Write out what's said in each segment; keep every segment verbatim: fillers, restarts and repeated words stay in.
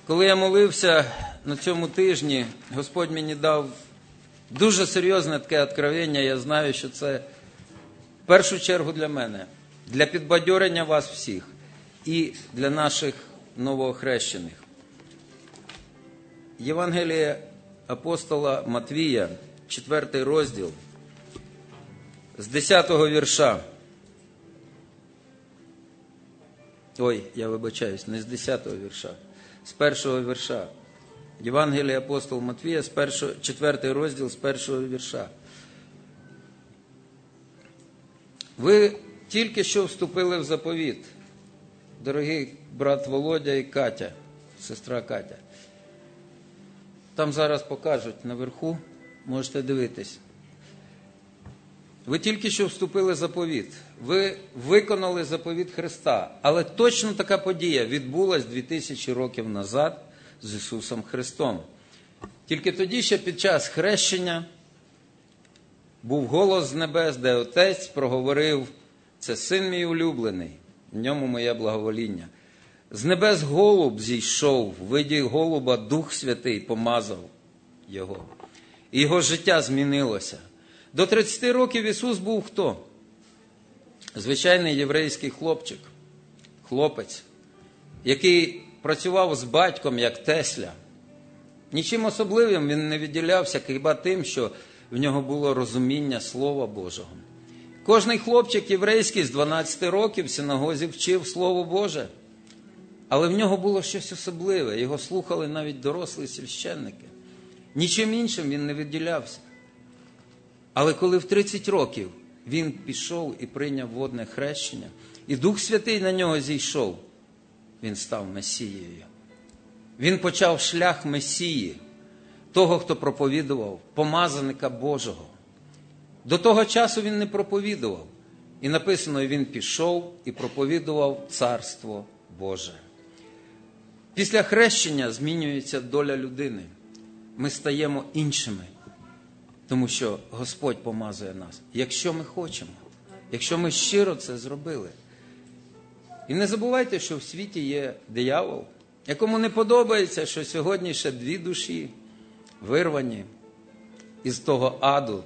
Коли я молився на цьому тижні, Господь мені дав дуже серйозне таке откровення. Я знаю, що це в першу чергу для мене, для підбадьорення вас всіх і для наших новоохрещених. Євангеліє апостола Матвія, четвертий розділ, з десятого вірша. Ой, я вибачаюсь, не з десятого вірша, з першого вірша. Євангеліє апостола Матвія, з першого, четвертий розділ, з першого вірша. Ви тільки що вступили в заповіт, дорогий брат Володя і Катя, сестра Катя. Там зараз покажуть наверху, можете дивитись. Ви тільки що вступили в заповіт, ви виконали заповіт Христа, але точно така подія відбулась дві тисячі років назад з Ісусом Христом. Тільки тоді ще під час хрещення був голос з небес, де Отець проговорив: «Це Син мій улюблений, в ньому моє благовоління». З небес голуб зійшов, в виді голуба Дух Святий помазав його. І його життя змінилося. До тридцяти років Ісус був хто? Звичайний єврейський хлопчик, хлопець, який працював з батьком, як тесля. Нічим особливим він не відділявся, хіба тим, що в нього було розуміння Слова Божого. Кожний хлопчик єврейський з дванадцяти років в синагозі вчив Слово Боже. Але в нього було щось особливе, його слухали навіть дорослі священники. Нічим іншим він не відділявся. Але коли в тридцять років він пішов і прийняв водне хрещення, і Дух Святий на нього зійшов, він став Месією. Він почав шлях Месії, того, хто проповідував, помазаника Божого. До того часу він не проповідував. І написано, він пішов і проповідував Царство Боже. Після хрещення змінюється доля людини. Ми стаємо іншими, тому що Господь помазує нас, якщо ми хочемо, якщо ми щиро це зробили. І не забувайте, що в світі є диявол, якому не подобається, що сьогодні ще дві душі вирвані із того аду.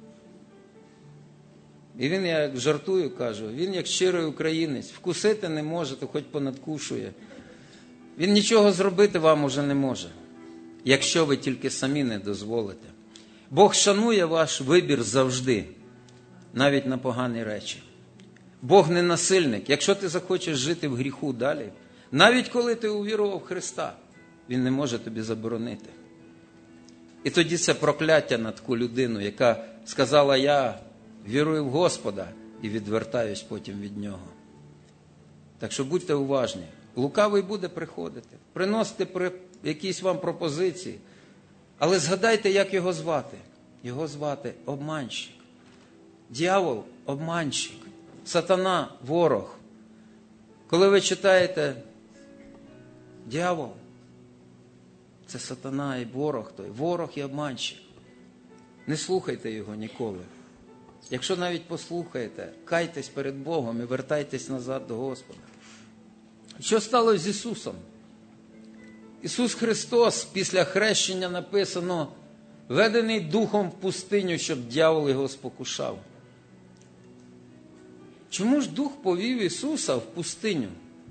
І він, я як жартую, кажу, він як щирий українець, вкусити не може, то хоч понадкушує. Він нічого зробити вам уже не може, якщо ви тільки самі не дозволите. Бог шанує ваш вибір завжди, навіть на погані речі. Бог не насильник. Якщо ти захочеш жити в гріху далі, навіть коли ти увірував в Христа, Він не може тобі заборонити. І тоді це прокляття на таку людину, яка сказала: я вірую в Господа і відвертаюсь потім від Нього. Так що будьте уважні. Лукавий буде приходити, приносити при... якісь вам пропозиції. Але згадайте, як його звати. Його звати обманщик. Дьявол – обманщик. Сатана – ворог. Коли ви читаєте дьявол, це сатана і ворог той. Ворог і обманщик. Не слухайте його ніколи. Якщо навіть послухаєте, кайтесь перед Богом і вертайтесь назад до Господа. Що сталося з Ісусом? Ісус Христос після хрещення написано, ведений Духом в пустиню, щоб дьявол його спокушав. Чому ж Дух повів Ісуса в пустиню?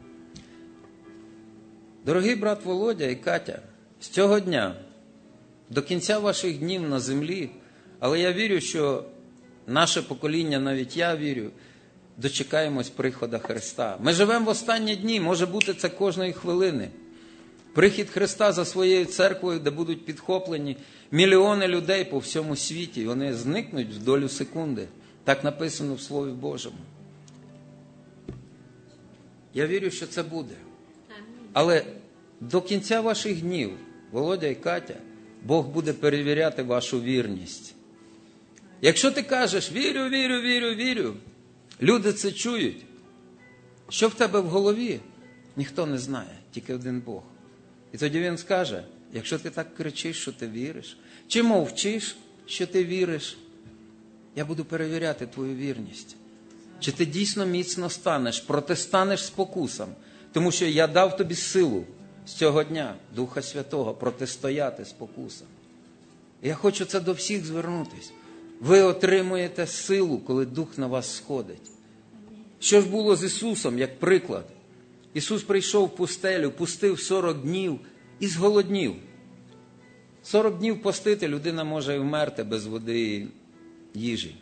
Дорогий брат Володя і Катя, з цього дня, до кінця ваших днів на землі, але я вірю, що наше покоління, навіть я вірю, дочекаємось приходу Христа. Ми живемо в останні дні, може бути це кожної хвилини. Прихід Христа за своєю церквою, де будуть підхоплені мільйони людей по всьому світі, і вони зникнуть в долю секунди. Так написано в Слові Божому. Я вірю, що це буде. Але до кінця ваших днів, Володя і Катя, Бог буде перевіряти вашу вірність. Якщо ти кажеш: вірю, вірю, вірю, вірю, люди це чують. Що в тебе в голові, ніхто не знає, тільки один Бог. І тоді він скаже: якщо ти так кричиш, що ти віриш, чи мовчиш, що ти віриш, я буду перевіряти твою вірність. Чи ти дійсно міцно станеш, протистанеш спокусам, тому що я дав тобі силу з цього дня Духа Святого протистояти спокусам. Я хочу це до всіх звернутися. Ви отримуєте силу, коли Дух на вас сходить. Що ж було з Ісусом, як приклад? Ісус прийшов в пустелю, пустив сорок днів і зголоднів. сорок днів постити, людина може вмерти без води і їжі.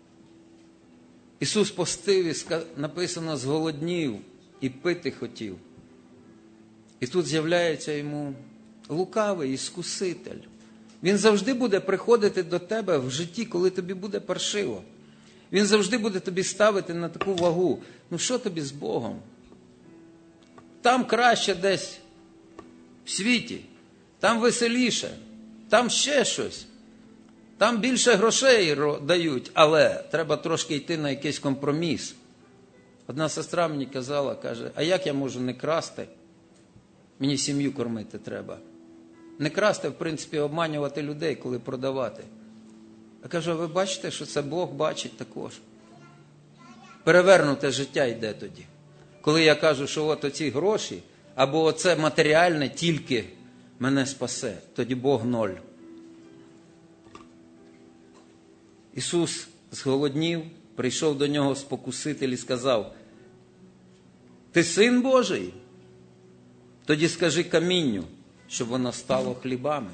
Ісус постив і написано зголоднів і пити хотів. І тут з'являється йому лукавий іскуситель. Він завжди буде приходити до тебе в житті, коли тобі буде паршиво. Він завжди буде тобі ставити на таку вагу. Ну що тобі з Богом? Там краще десь в світі, там веселіше, там ще щось. Там більше грошей дають, але треба трошки йти на якийсь компроміс. Одна сестра мені казала, каже, а як я можу не красти? Мені сім'ю кормити треба. Не красти, в принципі, обманювати людей, коли продавати. Я кажу, а ви бачите, що це Бог бачить також? Перевернуте життя йде тоді. Коли я кажу, що от оці гроші, або оце матеріальне тільки мене спасе, тоді Бог ноль. Ісус зголоднів, прийшов до нього спокуситель і сказав, ти син Божий? Тоді скажи камінню, щоб воно стало хлібами.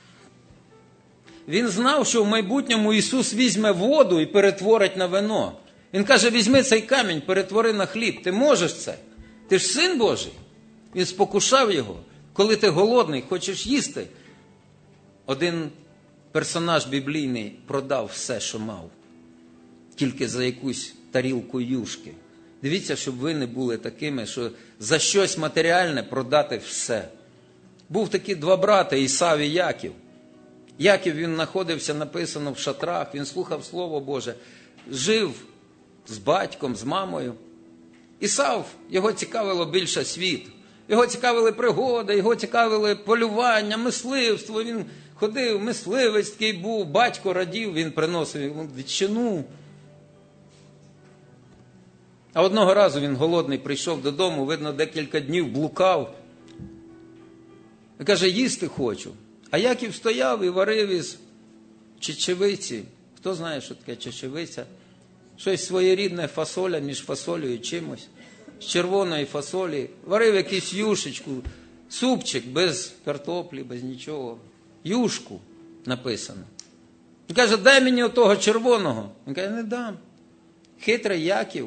Він знав, що в майбутньому Ісус візьме воду і перетворить на вино. Він каже, візьми цей камінь, перетвори на хліб. Ти можеш це? Ти ж син Божий. Він спокушав його. Коли ти голодний, хочеш їсти. Один персонаж біблійний продав все, що мав. Тільки за якусь тарілку юшки. Дивіться, щоб ви не були такими, що за щось матеріальне продати все. Був такі два брати, Ісав і Яків. Яків, він знаходився, написано, в шатрах, він слухав Слово Боже, жив з батьком, з мамою. Ісав, його цікавило більше світ. Його цікавили пригоди, його цікавили полювання, мисливство. Він ходив, мисливець такий був, батько радів, він приносив йому ветчину. А одного разу він голодний прийшов додому, видно, декілька днів блукав. І каже, їсти хочу. А Яків стояв і варив із чечевиці. Хто знає, що таке чечевиця? Щось своєрідне, фасоля між фасолею і чимось. З червоної фасолі. Варив якусь юшечку, супчик без картоплі, без нічого. Юшку написано. Він каже, дай мені отого червоного. Він каже, не дам. Хитрий Яків.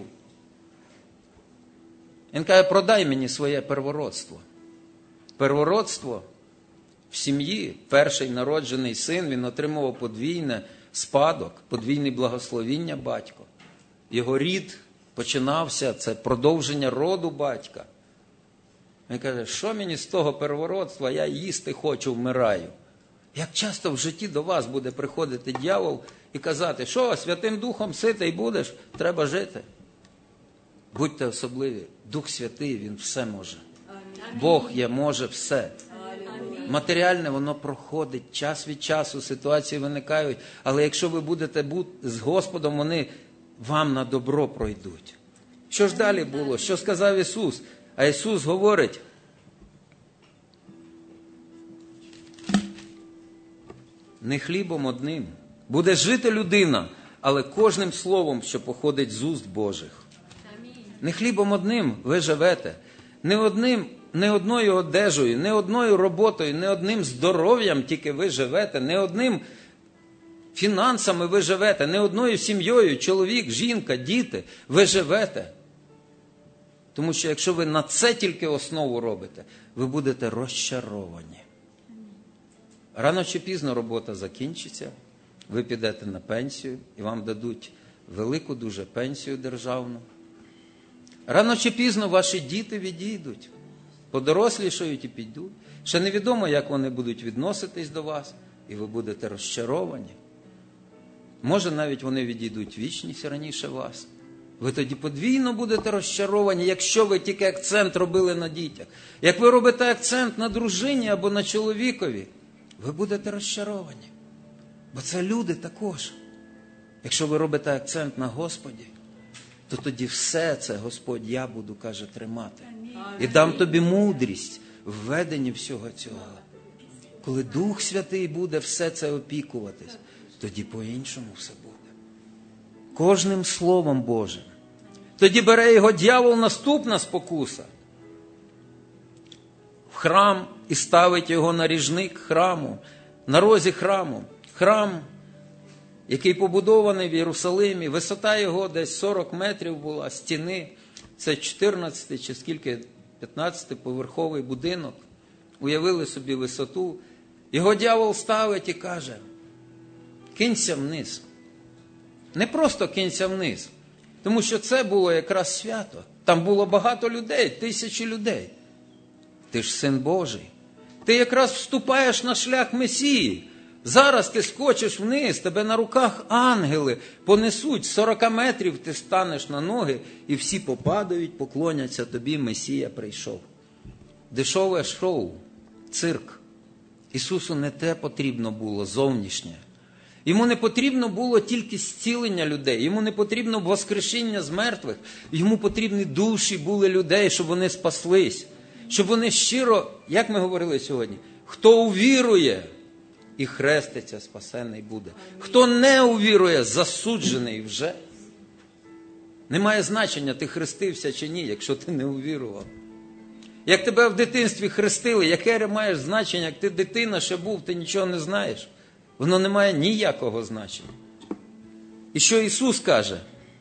Він каже, продай мені своє первородство. Первородство в сім'ї, перший народжений син, він отримував подвійне спадок, подвійне благословіння батько. Його рід починався, це продовження роду батька. Він каже, що мені з того первородства, я їсти хочу, вмираю. Як часто в житті до вас буде приходити дьявол і казати, що, Святим Духом ситий будеш, треба жити. Будьте особливі, Дух Святий, Він все може. Бог є, може все. Матеріальне, воно проходить, час від часу, ситуації виникають, але якщо ви будете бути з Господом, вони вам на добро пройдуть. Що ж далі було? Що сказав Ісус? А Ісус говорить, не хлібом одним буде жити людина, але кожним словом, що походить з уст Божих. Не хлібом одним ви живете, не одним, не одною одежею, не одною роботою, не одним здоров'ям тільки ви живете, не одним фінансами ви живете, не одною сім'єю, чоловік, жінка, діти, ви живете. Тому що якщо ви на це тільки основу робите, ви будете розчаровані. Рано чи пізно робота закінчиться, ви підете на пенсію і вам дадуть велику дуже пенсію державну. Рано чи пізно ваші діти відійдуть, подорослішають і підуть. Ще невідомо, як вони будуть відноситись до вас, і ви будете розчаровані. Може, навіть вони відійдуть вічність раніше вас. Ви тоді подвійно будете розчаровані, якщо ви тільки акцент робили на дітях. Як ви робите акцент на дружині або на чоловікові, ви будете розчаровані. Бо це люди також. Якщо ви робите акцент на Господі, то тоді все це, Господь, я буду, каже, тримати. І дам тобі мудрість введенні всього цього. Коли Дух Святий буде все це опікуватись, тоді по-іншому все буде. Кожним Словом Божим. Тоді бере його дьявол, наступна спокуса. В храм і ставить його на ріжник храму, на розі храму. Храм, який побудований в Єрусалимі, висота його десь сорок метрів була, стіни. Це чотирнадцятий чи скільки, п'ятнадцятиповерховий будинок. Уявили собі висоту. Його дьявол ставить і каже: кинься вниз. Не просто кинься вниз, тому що це було якраз свято. Там було багато людей, тисячі людей. Ти ж Син Божий. Ти якраз вступаєш на шлях Месії. Зараз ти скочиш вниз, тебе на руках ангели понесуть. З сорока метрів ти станеш на ноги, і всі попадають, поклоняться тобі, Месія прийшов. Дешеве шоу, цирк. Ісусу не те потрібно було зовнішнє. Йому не потрібно було тільки зцілення людей, йому не потрібно воскрешення з мертвих, йому потрібні душі були людей, щоб вони спаслись, щоб вони щиро, як ми говорили сьогодні, хто увірує і хреститься, спасений буде. Хто не увірує, засуджений вже. Немає значення, ти хрестився чи ні, якщо ти не увірував. Як тебе в дитинстві хрестили, яке маєш значення, як ти дитина ще був, ти нічого не знаєш. Воно не має ніякого значення. І що Ісус каже?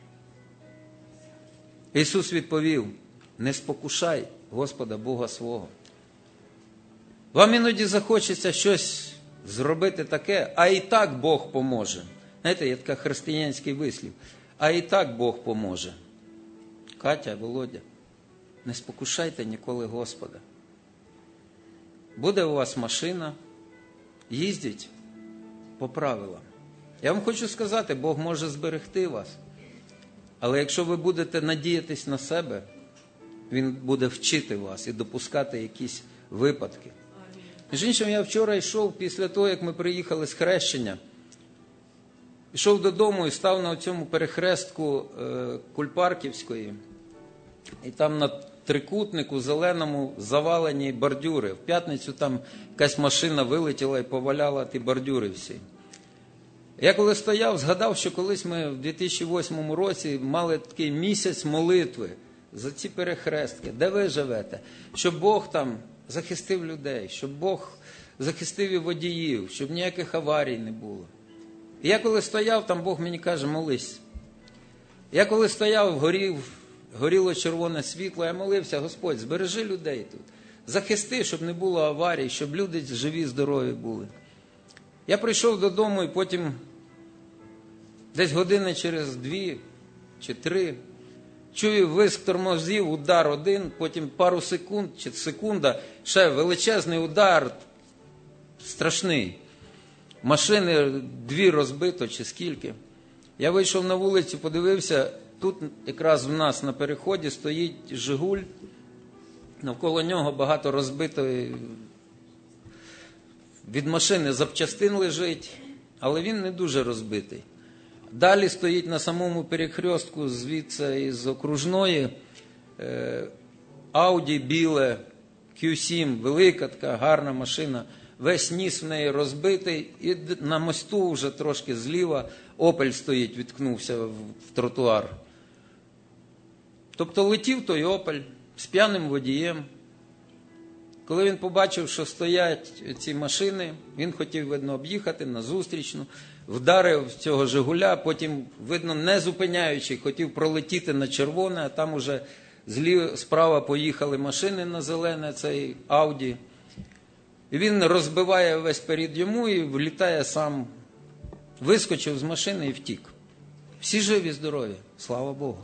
Ісус відповів: не спокушай Господа Бога свого. Вам іноді захочеться щось зробити таке, а і так Бог поможе. Знаєте, є такий християнський вислів. А і так Бог поможе. Катя, Володя, не спокушайте ніколи Господа. Буде у вас машина, їздіть по правилам. Я вам хочу сказати, Бог може зберегти вас. Але якщо ви будете надіятись на себе, Він буде вчити вас і допускати якісь випадки. Між іншим, я вчора йшов, після того, як ми приїхали з хрещення, йшов додому і став на цьому перехрестку е, Кульпарківської. І там на трикутнику зеленому завалені бордюри. В п'ятницю там якась машина вилетіла і поваляла ті бордюри всі. Я коли стояв, згадав, що колись ми в дві тисячі восьмому році мали такий місяць молитви за ці перехрестки. Де ви живете? Щоб Бог там захистив людей, щоб Бог захистив і водіїв, щоб ніяких аварій не було. І я коли стояв, там Бог мені каже: молись. Я коли стояв, горів, горіло червоне світло, я молився: Господь, збережи людей тут. Захисти, щоб не було аварій, щоб люди живі, здорові були. Я прийшов додому і потім десь години через дві чи три чую виск тормозів, удар один, потім пару секунд чи секунда, ще величезний удар, страшний. Машини дві розбито чи скільки. Я вийшов на вулицю, подивився, тут якраз в нас на переході стоїть «Жигуль», навколо нього багато розбитої від машини запчастин лежить, але він не дуже розбитий. Далі стоїть на самому перехрестку, звідси із окружної, Ауді біле, кью сім, велика така гарна машина, весь ніс в неї розбитий, і на мосту вже трошки зліва Опель стоїть, відкнувся в тротуар. Тобто летів той Опель з п'яним водієм. Коли він побачив, що стоять ці машини, він хотів, видно, об'їхати на зустрічну, вдарив цього «Жигуля», потім, видно, не зупиняючи, хотів пролетіти на червоне, а там уже зліва, справа поїхали машини на зелене, цей Ауді. І він розбиває весь перед йому і влітає сам, вискочив з машини і втік. Всі живі, здорові, слава Богу.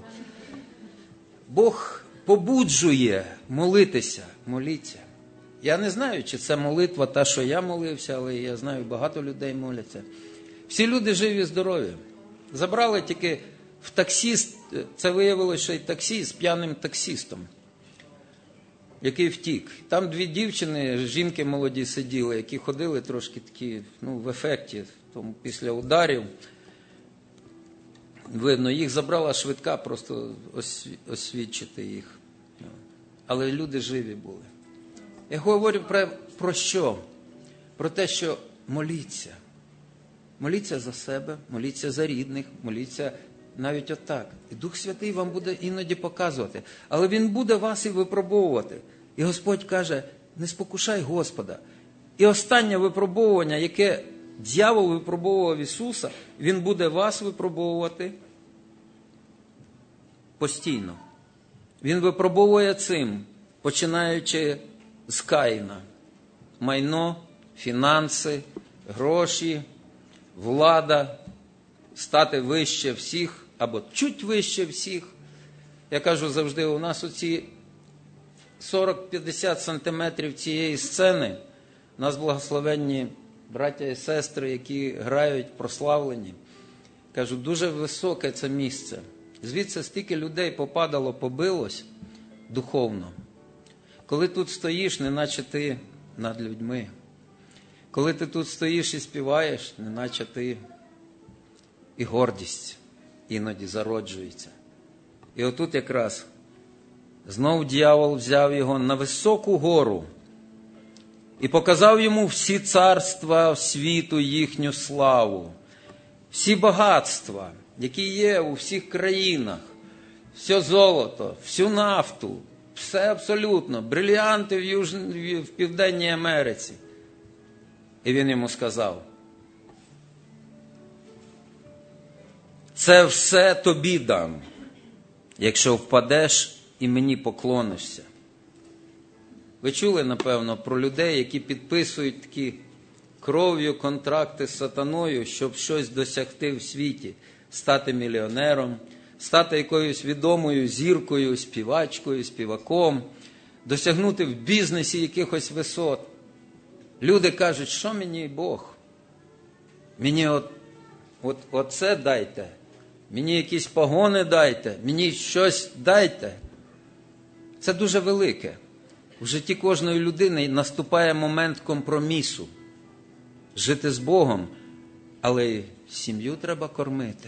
Бог побуджує молитися, моліться. Я не знаю, чи це молитва та, що я молився, але я знаю, багато людей моляться. Всі люди живі, здорові. Забрали тільки в таксіст, це виявилося, що й таксі з п'яним таксістом, який втік. Там дві дівчини, жінки молоді сиділи, які ходили трошки такі, ну, в ефекті, тому після ударів. Видно, їх забрала швидка, просто освідчити їх. Але люди живі були. Я говорю про, про що? Про те, що моліться. Моліться за себе, моліться за рідних, моліться навіть отак. І Дух Святий вам буде іноді показувати. Але Він буде вас і випробовувати. І Господь каже, не спокушай Господа. І останнє випробовування, яке дьявол випробовував Ісуса, Він буде вас випробовувати постійно. Він випробовує цим, починаючи з Каїна. Майно, фінанси, гроші, влада, стати вище всіх або чуть вище всіх. Я кажу завжди, у нас оці сорок-п'ятдесят сантиметрів цієї сцени, у нас благословенні браття і сестри, які грають прославлені. Кажу, дуже високе це місце. Звідси стільки людей попадало, побилось духовно. Коли тут стоїш, неначе ти над людьми. Коли ти тут стоїш і співаєш, неначе ти і гордість іноді зароджується. І отут якраз знов дьявол взяв його на високу гору і показав йому всі царства світу, їхню славу, всі багатства, які є у всіх країнах, все золото, всю нафту, все абсолютно, брильянти в, Юж... в Південній Америці. І він йому сказав, це все тобі дам, якщо впадеш і мені поклонишся. Ви чули, напевно, про людей, які підписують такі кров'ю контракти з сатаною, щоб щось досягти в світі, стати мільйонером, стати якоюсь відомою зіркою, співачкою, співаком, досягнути в бізнесі якихось висот. Люди кажуть, що мені Бог? Мені от, от, оце дайте, мені якісь погони дайте, мені щось дайте. Це дуже велике. В житті кожної людини наступає момент компромісу. Жити з Богом, але й сім'ю треба кормити.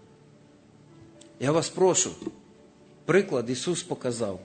Я вас прошу, приклад Ісус показав.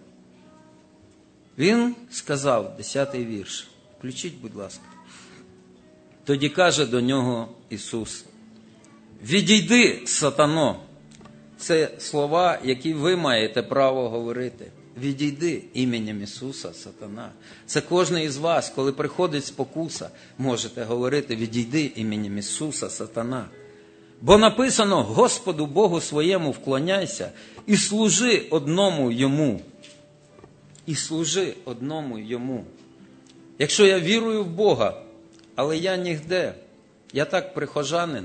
Він сказав, десятий вірш, включіть, будь ласка. Тоді каже до нього Ісус, відійди, сатано. Це слова, які ви маєте право говорити. Відійди іменем Ісуса, сатана. Це кожен із вас, коли приходить спокуса, можете говорити, відійди іменем Ісуса, сатана. Бо написано, Господу Богу своєму вклоняйся і служи одному Йому. І служи одному Йому. Якщо я вірую в Бога, але я нігде, я так прихожанин,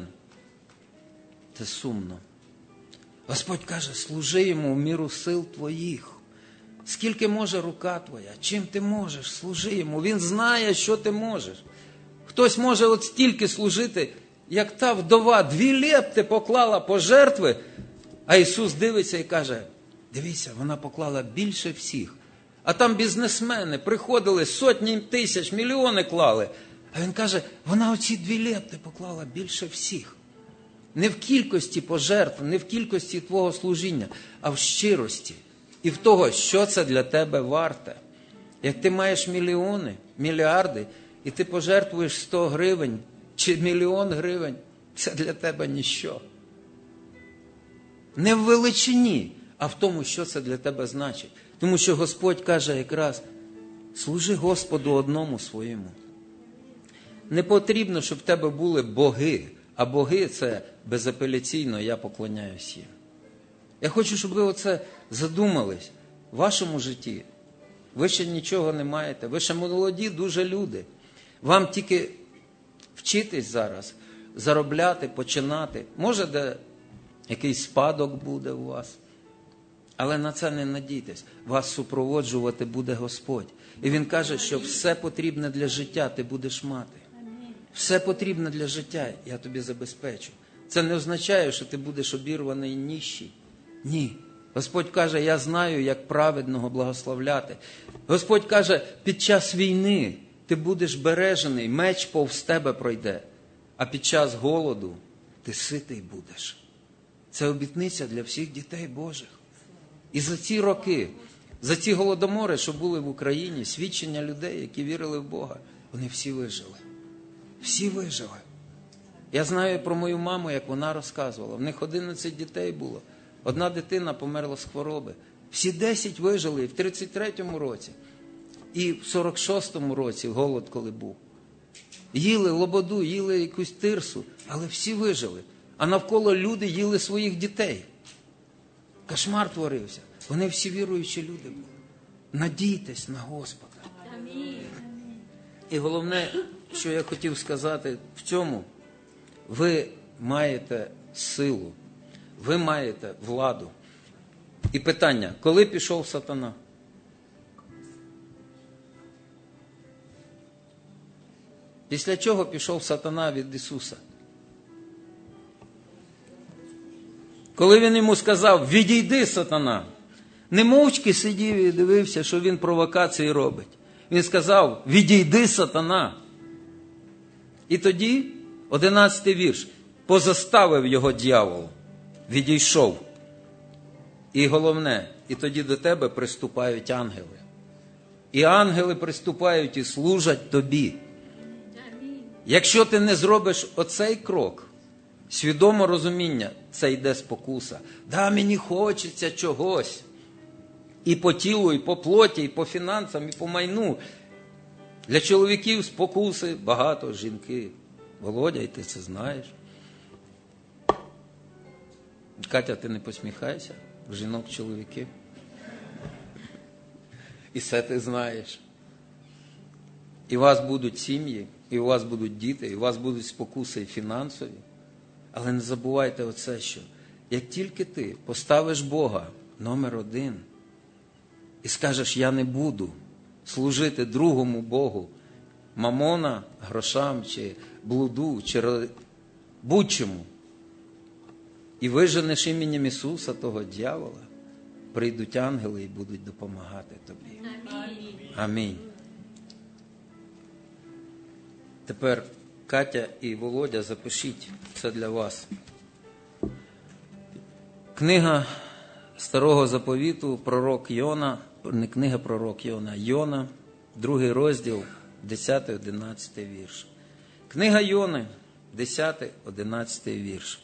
це сумно. Господь каже, служи Йому в міру сил твоїх. Скільки може рука твоя? Чим ти можеш? Служи Йому. Він знає, що ти можеш. Хтось може от стільки служити, як та вдова, дві лепти поклала пожертви, а Ісус дивиться і каже, дивіться, вона поклала більше всіх. А там бізнесмени приходили, сотні тисяч, мільйони клали. А Він каже, вона оці дві лепти поклала більше всіх. Не в кількості пожертв, не в кількості твого служіння, а в щирості. І в того, що це для тебе варте. Як ти маєш мільйони, мільярди, і ти пожертвуєш сто гривень чи мільйон гривень, це для тебе ніщо. Не в величині, а в тому, що це для тебе значить. Тому що Господь каже якраз, служи Господу одному своєму. Не потрібно, щоб в тебе були боги, а боги – це безапеляційно, я поклоняюсь їм. Я хочу, щоб ви оце задумались. В вашому житті ви ще нічого не маєте. Ви ще молоді дуже люди. Вам тільки вчитись зараз, заробляти, починати. Може, де якийсь спадок буде у вас. Але на це не надійтесь. Вас супроводжувати буде Господь. І Він каже, що все потрібне для життя ти будеш мати. Все потрібне для життя я тобі забезпечу. Це не означає, що ти будеш обірваний і ніщий. Ні. Господь каже, я знаю, як праведного благословляти. Господь каже, під час війни ти будеш бережений, меч повз тебе пройде. А під час голоду ти ситий будеш. Це обітниця для всіх дітей Божих. І за ці роки, За ці голодомори, що були в Україні, свідчення людей, які вірили в Бога, вони всі вижили. Всі вижили. Я знаю про мою маму, як вона розказувала. В них одинадцять дітей було. Одна дитина померла з хвороби. Всі десять вижили і в тридцять третьому році. І в сорок шостому році голод, коли був. Їли лободу, їли якусь тирсу, але всі вижили. А навколо люди їли своїх дітей. Кошмар творився. Вони всі віруючі люди були. Надійтесь на Господа. І головне, що я хотів сказати в цьому, ви маєте силу, ви маєте владу. І питання, коли пішов сатана? Після чого пішов сатана від Ісуса? Коли він йому сказав, відійди, сатана, не мовчки сидів і дивився, що він провокації робить. Він сказав, відійди, сатана. І тоді, одинадцятий вірш, позаставив його дьявол, відійшов. І головне, і тоді до тебе приступають ангели. І ангели приступають і служать тобі. Якщо ти не зробиш оцей крок, свідомо розуміння, це йде спокуса. Да, мені хочеться чогось. І по тілу, і по плоті, і по фінансам, і по майну. Для чоловіків спокуси багато, жінки. Володя, і ти це знаєш. Катя, ти не посміхайся, жінок, чоловіків. І все ти знаєш. І у вас будуть сім'ї, і у вас будуть діти, і у вас будуть спокуси і фінансові. Але не забувайте оце, що як тільки ти поставиш Бога номер один і скажеш, я не буду служити другому Богу, мамона, грошам, чи блуду, чи будь-чому, і виженеш іменем Ісуса того дьявола, прийдуть ангели і будуть допомагати тобі. Амінь. Амінь. Тепер Катя і Володя, запишіть, це для вас. Книга Старого Заповіту, пророк Йона, не книга пророк Йона, Йона, другий розділ, десятий одинадцятий вірш. Книга Йони, десятий одинадцятий вірш.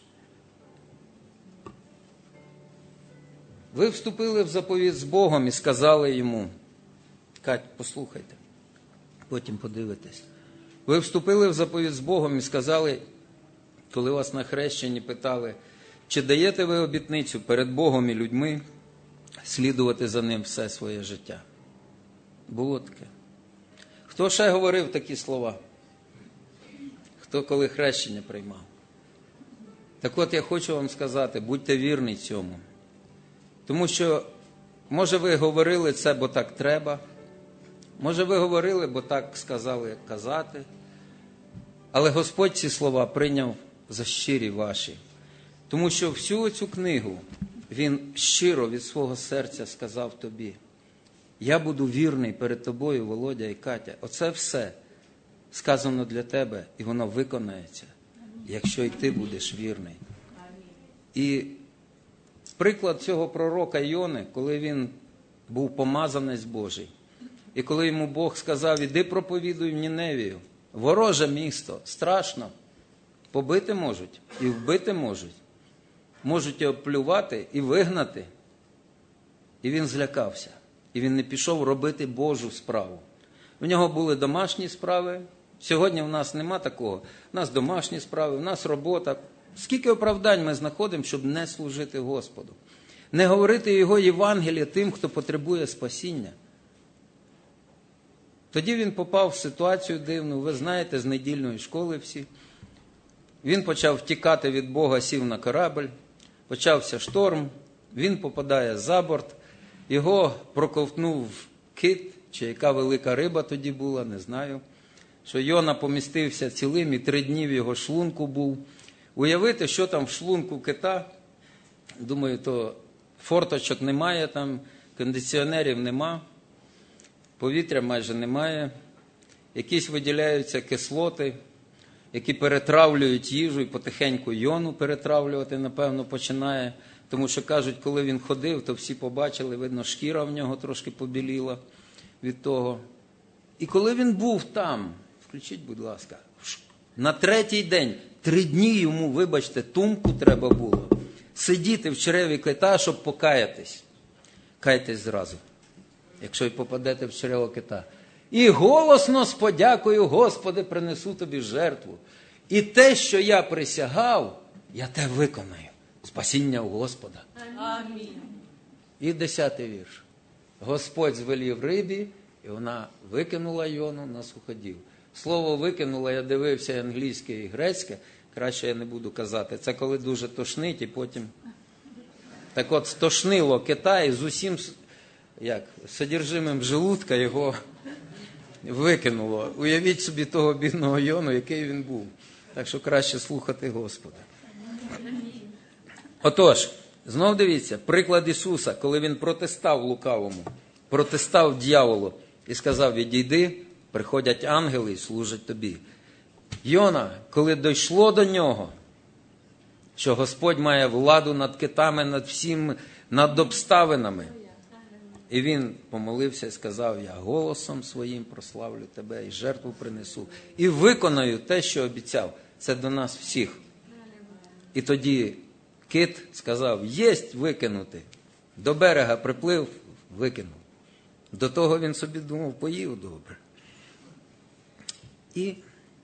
Ви вступили в заповіт з Богом і сказали йому, Кать, послухайте, потім подивитесь. Ви вступили в заповіт з Богом і сказали, коли вас на хрещенні питали, чи даєте ви обітницю перед Богом і людьми слідувати за ним все своє життя? Було таке. Хто ще говорив такі слова? Хто коли хрещення приймав? Так от я хочу вам сказати, будьте вірні цьому. Тому що, може ви говорили це, бо так треба, може ви говорили, бо так сказали казати, але Господь ці слова прийняв за щирі ваші. Тому що всю цю книгу Він щиро від свого серця сказав тобі, я буду вірний перед тобою, Володя і Катя. Оце все сказано для тебе, і воно виконається, якщо і ти будеш вірний. І приклад цього пророка Йони, коли він був помазанець Божий, і коли йому Бог сказав, іди проповідуй в Ніневію, вороже місто, страшно, побити можуть і вбити можуть, можуть його плювати і вигнати. І він злякався, і він не пішов робити Божу справу. У нього були домашні справи, сьогодні в нас нема такого, у нас домашні справи, у нас робота. Скільки оправдань ми знаходимо, щоб не служити Господу? Не говорити Його Євангелія тим, хто потребує спасіння. Тоді він попав в ситуацію дивну, ви знаєте, з недільної школи всі. Він почав втікати від Бога, сів на корабль, почався шторм, він попадає за борт, його проковтнув кит, чи яка велика риба тоді була, не знаю, що Йона помістився цілим і три дні в його шлунку був. Уявити, що там в шлунку кита, думаю, то форточок немає, там кондиціонерів нема, повітря майже немає, якісь виділяються кислоти, які перетравлюють їжу і потихеньку Йону перетравлювати, напевно, починає. Тому що, кажуть, коли він ходив, то всі побачили, видно, шкіра в нього трошки побіліла від того. І коли він був там, включіть, будь ласка, на третій день, три дні йому, вибачте, тумку треба було сидіти в чреві кита, щоб покаятись. Кайтесь зразу, якщо й попадете в чрево кита. І голосно з подякою, Господи, принесу тобі жертву. І те, що я присягав, я те виконаю. Спасіння у Господа. Амінь. І десятий вірш. Господь звелів рибі, і вона викинула Йону на суходіл. Слово «викинула», я дивився і англійське, і грецьке. Краще я не буду казати. Це коли дуже тошнить, і потім... Так от, стошнило кита, і з усім, як, содержимим желудка його викинуло. Уявіть собі того бідного Йону, який він був. Так що краще слухати Господа. Отож, знов дивіться, приклад Ісуса, коли Він протистав лукавому, протистав дьяволу і сказав: відійди, приходять ангели і служать тобі. Йона, коли дійшло до нього, що Господь має владу над китами, над всім, над обставинами, і він помолився і сказав: я голосом своїм прославлю тебе і жертву принесу. І виконаю те, що обіцяв. Це до нас всіх. І тоді кит сказав: єсть викинути. До берега приплив, викинув. До того він собі думав, поїв добре. І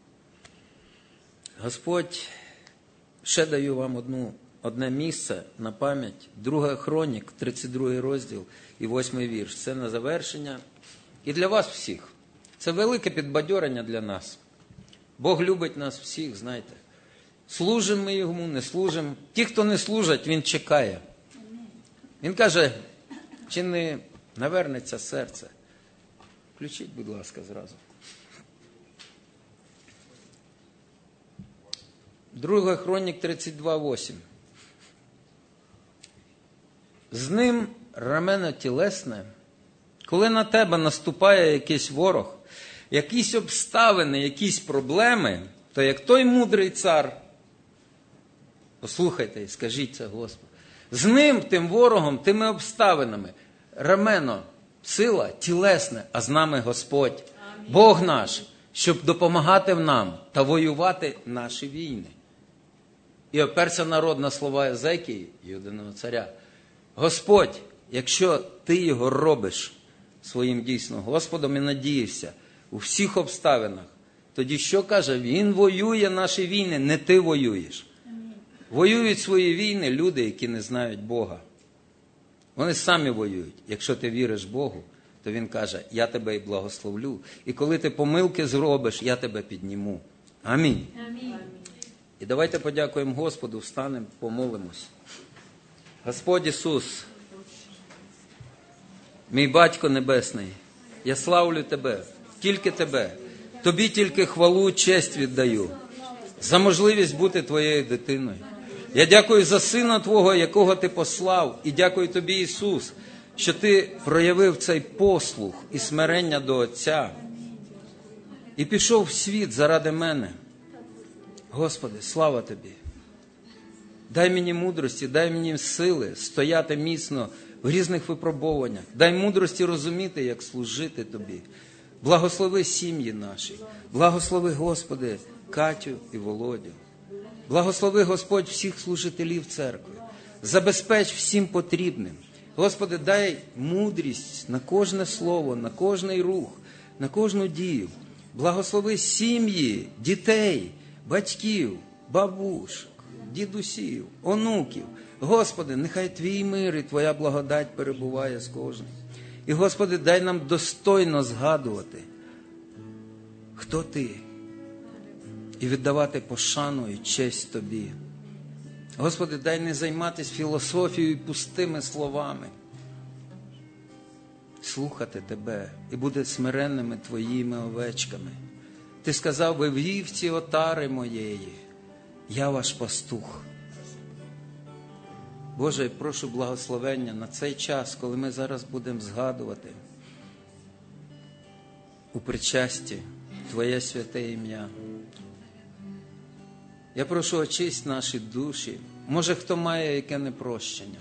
Господь, ще даю вам одну, одне місце на пам'ять. Друга Хронік, тридцять другий розділ і восьмий вірш. Це на завершення. І для вас всіх. Це велике підбадьорення для нас. Бог любить нас всіх, знаєте. Служимо ми Йому, не служимо. Ті, хто не служать, Він чекає. Він каже, чи не навернеться серце. Включіть, будь ласка, зразу. Друга Хронік тридцять два вісім. З ним рамено тілесне, коли на тебе наступає якийсь ворог, якісь обставини, якісь проблеми, то як той мудрий цар, послухайте і скажіть це Господу, з ним, тим ворогом, тими обставинами, рамено, сила тілесне, а з нами Господь, Амінь. Бог наш, щоб допомагати нам та воювати наші війни. І оперся народ на слова Езекії, Юдиного царя. Господь, якщо ти його робиш своїм дійсно Господом і надієшся у всіх обставинах, тоді що каже? Він воює наші війни, не ти воюєш. Воюють свої війни люди, які не знають Бога. Вони самі воюють. Якщо ти віриш Богу, то Він каже, я тебе і благословлю. І коли ти помилки зробиш, я тебе підніму. Амінь. Амінь. І давайте подякуємо Господу, встанемо, помолимось. Господь Ісус, мій Батько Небесний, я славлю Тебе, тільки Тебе. Тобі тільки хвалу, честь віддаю за можливість бути Твоєю дитиною. Я дякую за Сина Твого, якого Ти послав, і дякую Тобі, Ісус, що Ти проявив цей послух і смирення до Отця і пішов в світ заради мене. Господи, слава Тобі! Дай мені мудрості, дай мені сили стояти міцно в різних випробуваннях. Дай мудрості розуміти, як служити Тобі. Благослови сім'ї наші. Благослови, Господи, Катю і Володю. Благослови, Господь, всіх служителів церкви. Забезпеч всім потрібним. Господи, дай мудрість на кожне слово, на кожний рух, на кожну дію. Благослови сім'ї, дітей, батьків, бабушок, дідусів, онуків. Господи, нехай Твій мир і Твоя благодать перебуває з кожним. І, Господи, дай нам достойно згадувати, хто Ти, і віддавати пошану і честь Тобі. Господи, дай не займатися філософією і пустими словами. Слухати Тебе і бути смиренними Твоїми овечками. Ти сказав, ви вівці отари моєї, я ваш пастух. Боже, я прошу благословення на цей час, коли ми зараз будемо згадувати у причасті Твоє святе ім'я. Я прошу, очисть наші душі Може, хто має яке непрощення.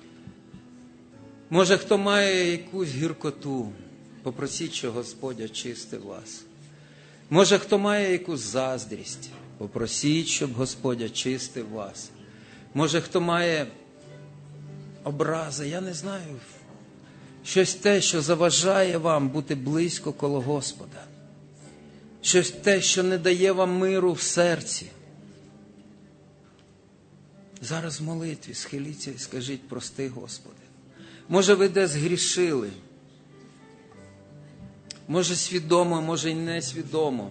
Може, хто має якусь гіркоту. Попросіть, що Господь очистив вас. Може, хто має якусь заздрість. Попросіть, щоб Господь очистив вас. Може, хто має образи, я не знаю, щось те, що заважає вам бути близько коло Господа. Щось те, що не дає вам миру в серці. Зараз в молитві схиліться і скажіть: прости, Господи. Може, ви десь грішили. Може, свідомо, може й несвідомо.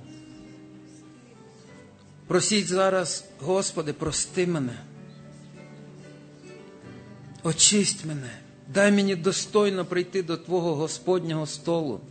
Просіть зараз: Господи, прости мене. Очисть мене. Дай мені достойно прийти до Твого Господнього столу.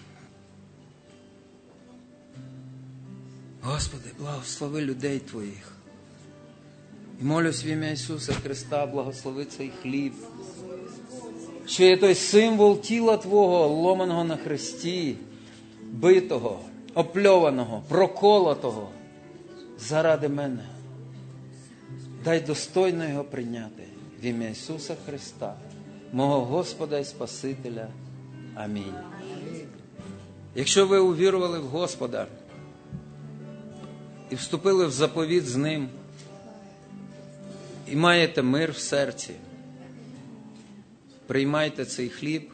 Господи, благослови людей Твоїх. І молюсь в ім'я Ісуса Христа, благослови цей хліб, що є той символ тіла Твого, ломаного на хресті, битого, опльованого, проколотого заради мене. Дай достойно його прийняти в ім'я Ісуса Христа, мого Господа і Спасителя. Амінь. Якщо ви увірували в Господа і вступили в заповіт з Ним, і маєте мир в серці, приймайте цей хліб.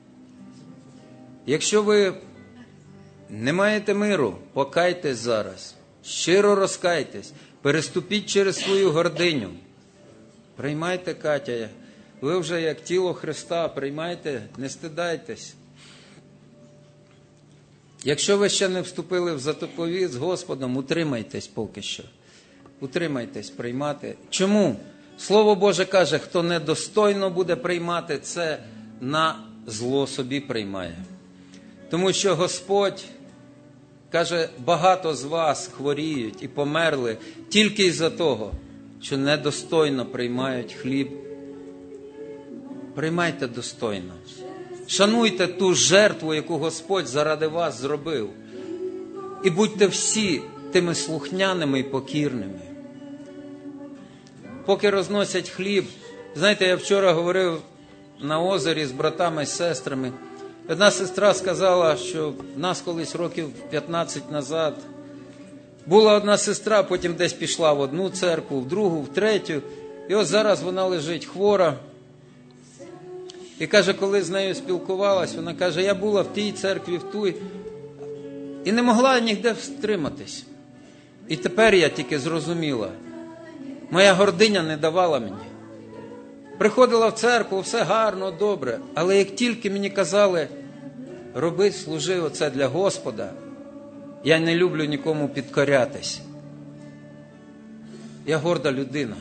Якщо ви не маєте миру, покайтесь зараз, щиро розкайтесь, переступіть через свою гординю. Приймайте, Катя, ви вже як тіло Христа, приймайте, не стидайтесь. Якщо ви ще не вступили в заповіт з Господом, утримайтесь поки що. Утримайтесь приймати. Чому? Слово Боже каже, хто недостойно буде приймати, це на зло собі приймає. Тому що Господь каже, багато з вас хворіють і померли тільки із-за того, що недостойно приймають хліб. Приймайте достойно. Шануйте ту жертву, яку Господь заради вас зробив. І будьте всі тими слухняними і покірними. Поки розносять хліб, знаєте, я вчора говорив на озері з братами і сестрами. Одна сестра сказала, що в нас колись років п'ятнадцять назад була одна сестра, потім десь пішла в одну церкву, в другу, в третю. І ось зараз вона лежить хвора. І каже, коли з нею спілкувалась, вона каже, я була в тій церкві, в тій, і не могла ніде втриматись. І тепер я тільки зрозуміла, моя гординя не давала мені. Приходила в церкву, все гарно, добре, але як тільки мені казали, роби, служи оце для Господа, я не люблю нікому підкорятись. Я горда людина.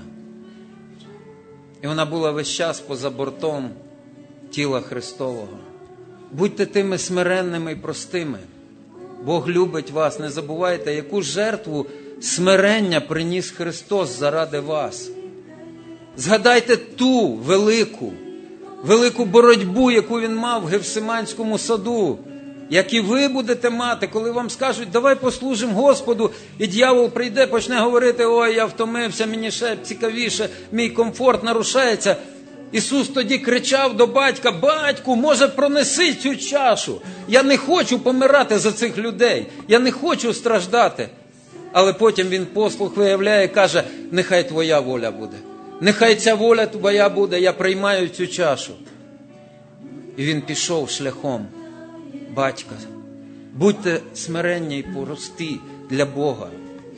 І вона була весь час поза бортом тіла Христового. Будьте тими смиренними і простими. Бог любить вас. Не забувайте, яку жертву смирення приніс Христос заради вас. Згадайте ту велику, велику боротьбу, яку Він мав в Гефсиманському саду, як і ви будете мати, коли вам скажуть, давай послужимо Господу, і дьявол прийде, почне говорити, ой, я втомився, мені ще цікавіше, мій комфорт нарушається. Ісус тоді кричав до батька, батьку, може пронеси цю чашу, я не хочу помирати за цих людей, я не хочу страждати. Але потім Він послух виявляє і каже, нехай твоя воля буде, нехай ця воля твоя буде, я приймаю цю чашу. І Він пішов шляхом батька. Будьте смиренні і прості для Бога.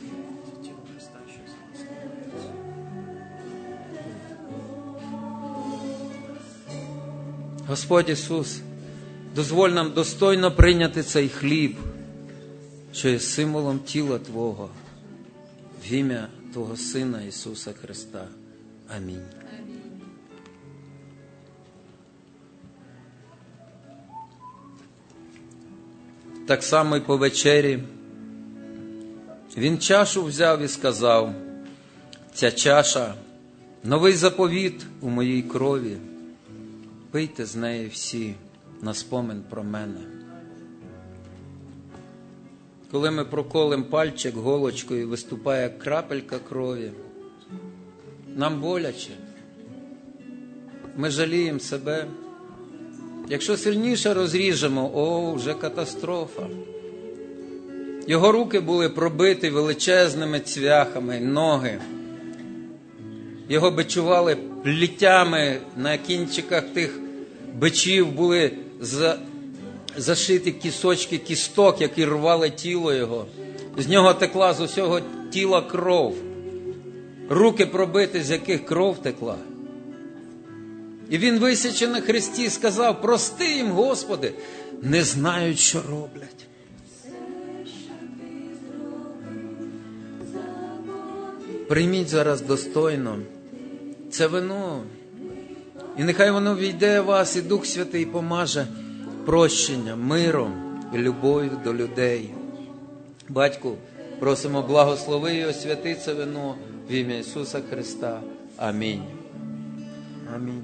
Господь Ісус, дозволь нам достойно прийняти цей хліб, що є символом тіла Твого, в ім'я Твого Сина Ісуса Христа. Амінь. Так само і по вечері. Він чашу взяв і сказав, ця чаша – новий заповіт у моїй крові. Пийте з неї всі на спомин про мене. Коли ми проколем пальчик голочкою, виступає крапелька крові, нам боляче. Ми жаліємо себе. Якщо сильніше розріжемо, о, вже катастрофа. Його руки були пробиті величезними цвяхами, ноги. Його бичували плітями, на кінчиках тих бичів були за, зашиті кісочки кісток, які рвали тіло його. З нього текла з усього тіла кров. Руки пробиті, з яких кров текла. І він, висячи на хресті, сказав: прости їм, Господи, не знають, що роблять. Прийміть зараз достойно це вино. І нехай воно війде в вас, і Дух Святий помаже прощенням, миром і любов'ю до людей. Батьку, просимо, благослови і освяти це вино в ім'я Ісуса Христа. Амінь. Амінь.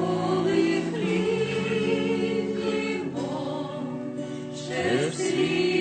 Світ